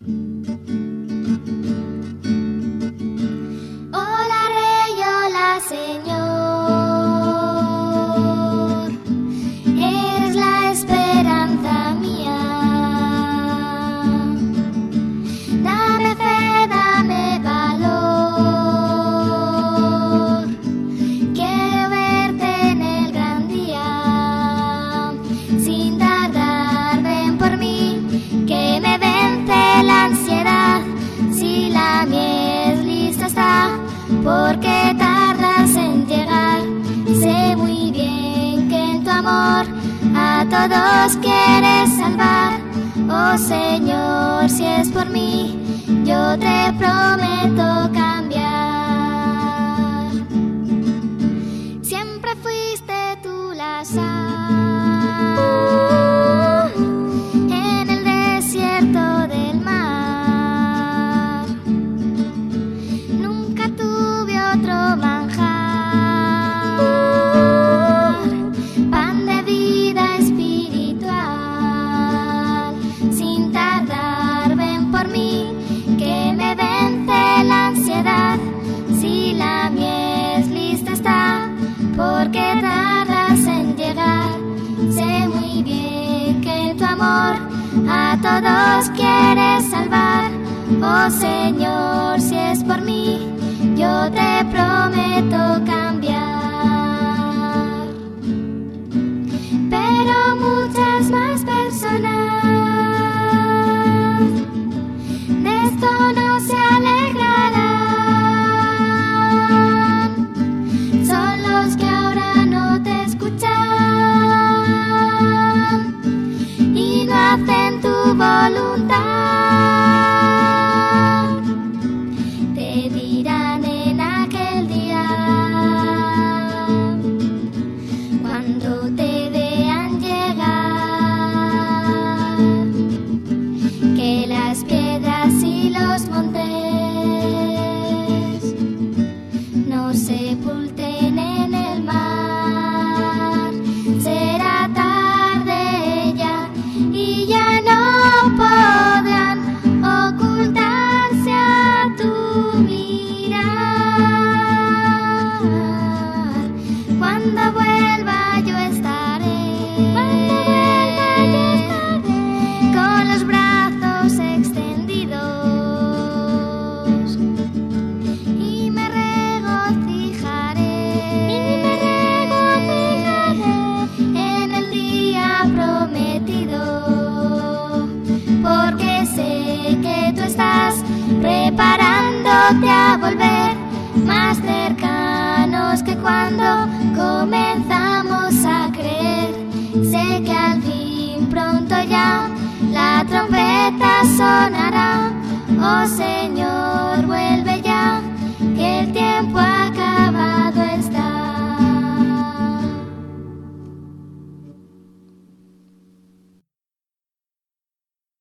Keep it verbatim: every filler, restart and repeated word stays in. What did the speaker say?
Hola Rey, hola Señor, eres la esperanza mía. Dame fe, dame valor, quiero verte en el gran día. Sin tardar, ven por mí, que me vence la ansiedad. Si la miel lista está, ¿por qué tardas en llegar? Sé muy bien que en tu amor a todos quieres salvar. Oh Señor, si es por mí, yo te prometo cambiar. Siempre fuiste tú la sal en el desierto del mar. Nunca tuve otro manjar, pan de vida espiritual. Sin tardar, ven por mí, que me vence la ansiedad. Si la miel lista está, ¿por qué tardas en llegar? Sé muy bien que en tu amor a todos quieres salvar. Oh Señor, si es por mí, yo te prometo cambiar. Pero muchas más personas de esto no se alegrarán. Son los que ahora no te escuchan y no hacen tu voluntad. Te dirán en aquel día, cuando te vean llegar, que las piedras y los montes no sepulten en el mar. Será tarde ya y ya no podrán ocultarse a tu mirar. Cuando vuelva yo estaré, cuando vuelva yo estaré, con los brazos extendidos, y me regocijaré, y me regocijaré en el día prometido, porque sé que tú estás preparándote a volver, más cercanos que cuando comenzamos a creer. Sé que al fin pronto ya la trompeta sonará. Oh Señor,